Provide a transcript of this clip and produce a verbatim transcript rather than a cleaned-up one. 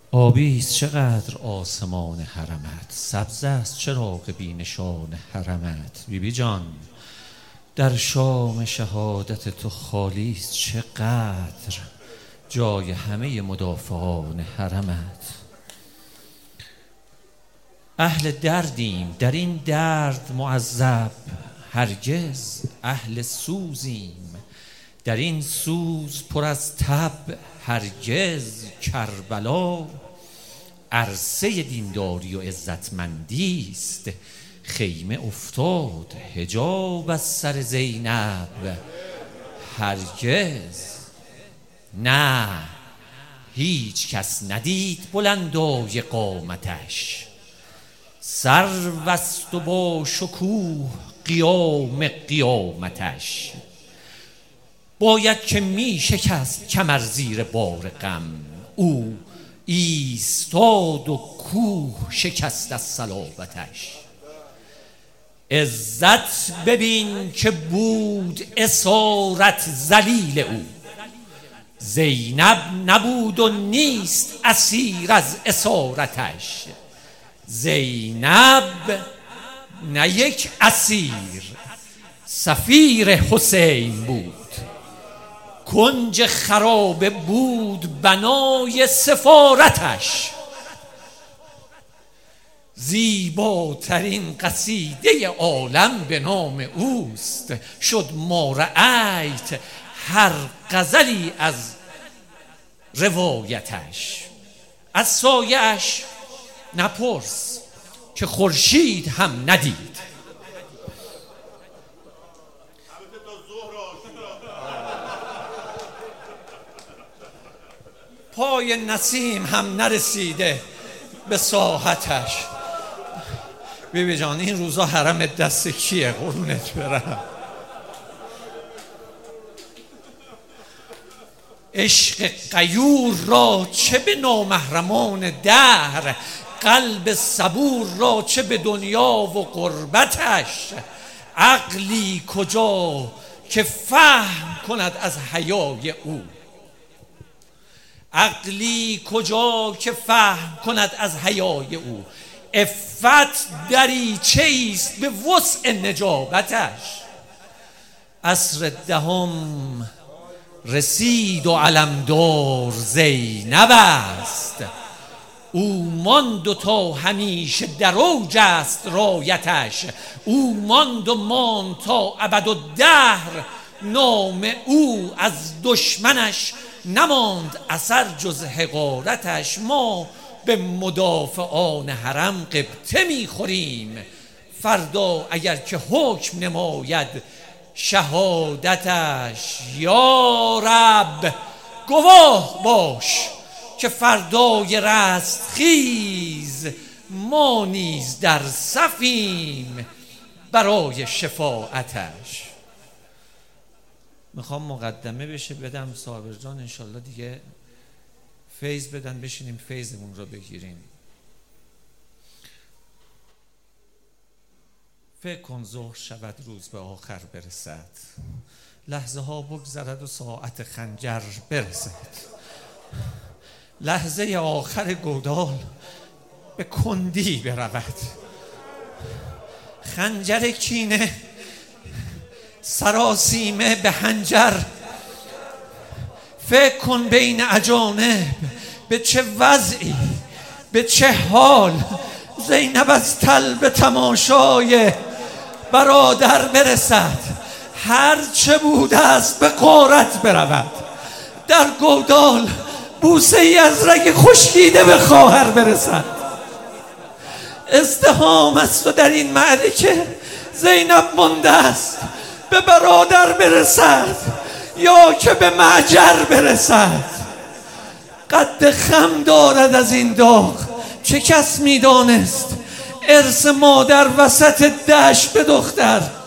آبی است چقدر آسمان حرمت، سبز است چراغ بی نشان حرمت. بی بی جان در شام شهادت تو خالی است چقدر جای همه مدافعان حرمت. اهل دردیم در این درد معذب، هرگز اهل سوزیم در این سوز پر از تب. هرگز کربلا عرصه دینداری و عزتمندی است، خیمه افتاد حجاب از سر زینب. هرگز نه، هیچ کس ندید بلندای قامتش، سروست و با شکوه قیام قیامتش. باید که می شکست کمر زیر بار غم، او ایستاد و کوه شکست از صلابتش. عزت ببین که بود اسارت ذلیل او، زینب نبود و نیست اسیر از اسارتش. زینب نه یک اسیر، سفیر حسین بود، کنج خرابه بود بنای سفارتش. زیباترین قصیده عالم به نام اوست، شد ما رأیت هر غزلی از روایتش. از سایه‌اش نپرس که خورشید هم ندید. پای نسیم هم نرسیده به ساحتش. بی بی جان این روزا حرم دست کیه؟ قرونت برم. عشق غیور را چه به نامحرمان دهر، قلب صبور را چه به دنیا و غربتش. عقلی کجا که فهم کند از حیای او، عقلی کجا که فهم کند از حیای او. عفت دریچه ایست به وسع نجابتش. عصر دهم رسید و علمدار زینب است، او ماند و تا همیشه در اوج است رایتش. او ماند و ماند تا ابدالدهر نام او، از دشمنش نماند اثر جز حقارتش. ما به مدافعان حرم غبطه میخوریم، فردا اگر که حکم نماید شهادتش. یا رب گواه باش که فردای رستخیز ما نیز در صفیم برای شفاعتش. میخوام مقدمه بشه بدم صابر جان، انشالله دیگه فیض بدن بشینیم فیضمون رو بگیریم. فکر کن ظهر شود روز به آخر برسد، لحظه ها بگذرد و ساعت خنجر برسد. لحظه آخر گودال به کندی برود، خنجر کینه سراسیمه به حنجر. فکر کن بین اجانب به چه وضعی به چه حال زینب از طلب تماشای برادر برسد. هر چه بوده است به غارت برود، در گودال بوسه ای از رگ خشکیده به خواهر برسد. ازدحام است و در این معرکه زینب مانده است به برادر برسد یا که به معجر برسد. قد خم دارد از این داغ چه کس میدانست، ارث مادر وسط دشت به دختر.